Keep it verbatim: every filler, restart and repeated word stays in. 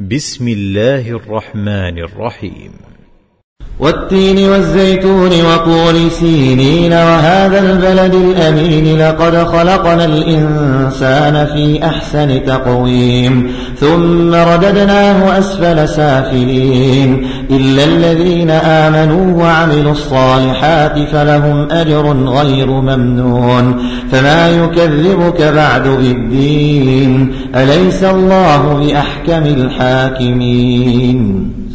بسم الله الرحمن الرحيم. والتين والزيتون وطور سينين وهذا البلد الأمين لقد خلقنا الإنسان في أحسن تقويم ثم رددناه أسفل سافلين إلا الذين آمنوا وعملوا الصالحات فلهم أجر غير ممنون فما يكذبك بعد بالدين أليس الله بأحكم الحاكمين.